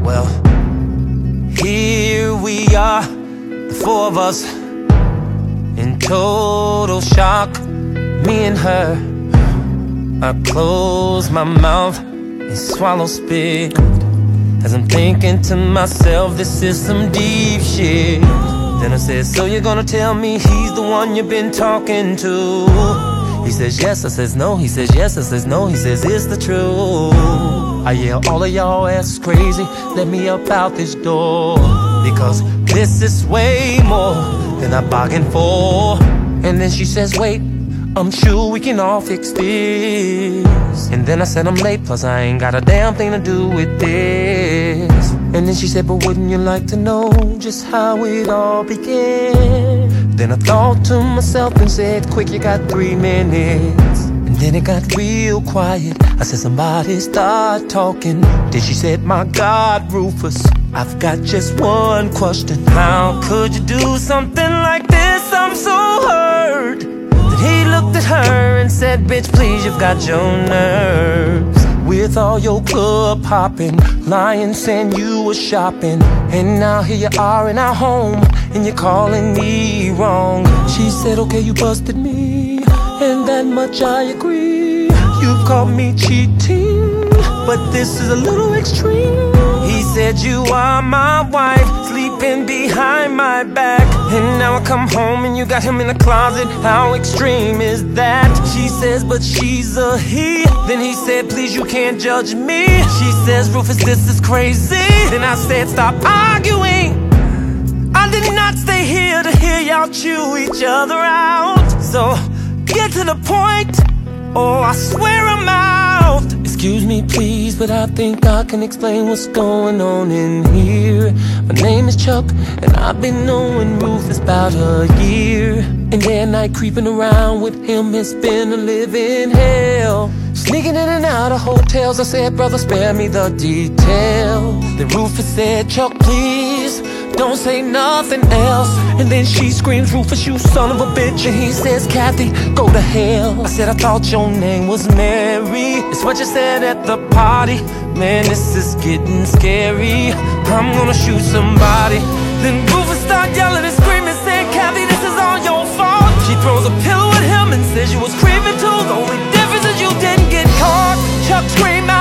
Well, here we are, the four of us, in total shock, me and her. I close my mouth and swallow spit as I'm thinking to myself, this is some deep shit. Then I said, so you're gonna tell me he's the one you've been talking to? He says yes, I says no. He says yes, I says no. He says it's the truth. I yell, all of y'all asses crazy, let me up out this door, because this is way more than I bargained for. And then she says, wait, I'm sure we can all fix this. And then I said, I'm late, plus I ain't got a damn thing to do with this. And then she said, but wouldn't you like to know just how it all began? Then I thought to myself and said, quick, you got 3 minutes. And then it got real quiet. I said, somebody start talking. Then she said, my God, Rufus, I've got just one question. How could you do something like this? I'm so hurt. Then he looked at her and said, bitch, please, you've got your nerves. With all your club hopping, lying saying you were shopping, and now here you are in our home, and you're calling me wrong. She said, okay, you busted me, and that much I agree. You've caught me cheating, but this is a little extreme. He said, you are my wife, sleeping behind my back, and now I come home and you got him in the closet. How extreme is that? She says, but she's a he. Then he said, please, you can't judge me. She says, Rufus, this is crazy. Then I said, stop arguing. I did not stay here to hear y'all chew each other out. So get to the point, or I swear I'm out. Excuse me, please, but I think I can explain what's going on in here. My name is Chuck, and I've been knowing Rufus about a year. And their night creeping around with him has been a living hell. Sneaking in and out of hotels, I said, brother, spare me the details. Then Rufus said, Chuck, please, don't say nothing else. And then she screams, Rufus, you son of a bitch. And he says, Kathy, go to hell. I said, I thought your name was Mary. It's what you said at the party. Man, this is getting scary. I'm gonna shoot somebody. Then Rufus started yelling and screaming, saying, Kathy, this is all your fault. She throws a pillow at him and says you was creeping too. The only difference is you didn't get caught. Chuck screamed out,